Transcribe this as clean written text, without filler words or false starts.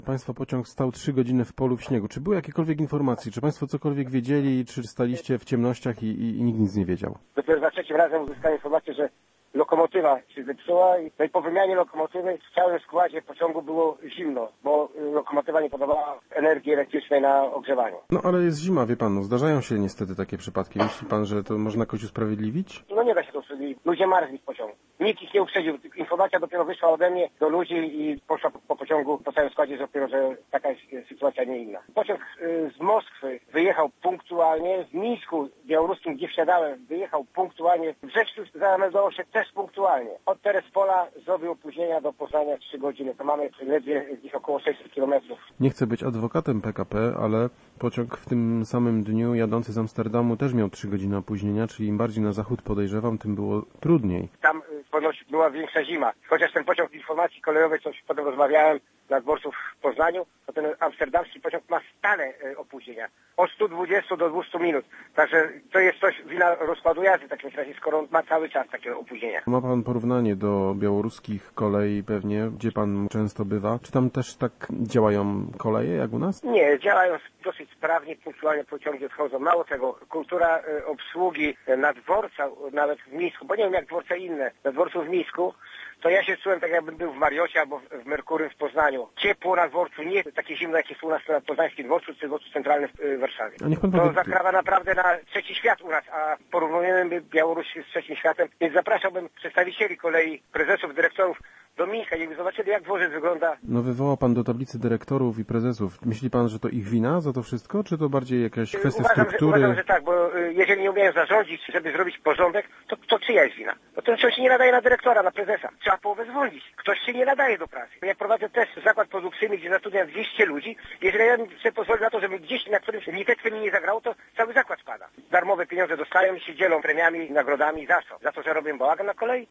Państwa pociąg stał 3 godziny w polu w śniegu. Czy były jakiekolwiek informacje? Czy Państwo cokolwiek wiedzieli? Czy staliście w ciemnościach i nikt nic nie wiedział? Dopiero za trzecim razem uzyskałem informację, że lokomotywa się zepsuła i po wymianie lokomotywy w całym składzie pociągu było zimno, bo lokomotywa nie podawała energii elektrycznej na ogrzewanie. No ale jest zima, wie pan, zdarzają się niestety takie przypadki. Myśli pan, że to można jakoś usprawiedliwić? No nie da się to usprawiedliwić. Ludzie marzli w pociągu. Nikt ich nie uprzedził. Informacja dopiero wyszła ode mnie do ludzi i poszła po pociągu po całym składzie, że dopiero, że taka jest sytuacja nie inna. Pociąg z Moskwy wyjechał punktualnie, w Mińsku białoruskim, gdzie wsiadałem, wyjechał punktualnie, w Brzeszczu zameldowało się też punktualnie. Od Terespola zrobił opóźnienia do Poznania 3 godziny. To mamy ledwie gdzieś około 600 kilometrów. Nie chcę być adwokatem PKP, ale pociąg w tym samym dniu jadący z Amsterdamu też miał 3 godziny opóźnienia, czyli im bardziej na zachód podejrzewam, tym było trudniej. Tam ponoć była większa zima. Chociaż ten pociąg informacji kolejowej, coś potem rozmawiałem na dworcu w Poznaniu, to ten amsterdamski pociąg ma stale opóźnienia. Od 120 do 200 minut. Także to jest coś wina rozkładu jazdy w takim razie, skoro on ma cały czas takie opóźnienia. Ma pan porównanie do białoruskich kolei pewnie, gdzie pan często bywa. Czy tam też tak działają koleje jak u nas? Nie, działają dosyć sprawnie, punktualnie pociągi odchodzą. Mało tego, kultura obsługi na dworca, nawet w Mińsku, bo nie wiem jak dworce inne, na dworcu w Mińsku, to ja się czułem tak jakbym był w Mariocie albo w Merkurym w Poznaniu. Ciepło na dworcu, nie takie zimno jak jest u nas na poznańskim dworcu czy dworcu centralnym w Warszawie. A niech pan To powie... zakrawa naprawdę na trzeci świat u nas, a porównujemy Białoruś z trzecim światem, więc zapraszałbym przedstawicieli kolei, prezesów, dyrektorów do Mińska, jakby zobaczyli jak dworzec wygląda. No wywołał pan do tablicy dyrektorów i prezesów. Myśli pan, że to ich wina za to wszystko, czy to bardziej jakaś kwestia struktury? Uważam, że tak, bo jeżeli nie umieją zarządzić, żeby zrobić porządek, to czyja jest wina? No to coś się nie nadaje na dyrektora, na prezesa. Trzeba połowę zwolnić. Ktoś się nie nadaje do pracy. Ja prowadzę też zakład produkcyjny, gdzie zatrudniam 200 ludzi. Jeżeli ja sobie pozwolę na to, żeby gdzieś na którymś litewce mi nie zagrało, to cały zakład spada. Darmowe pieniądze dostają i się dzielą premiami, nagrodami. Za co? Za to, że robię bałagan na kolei?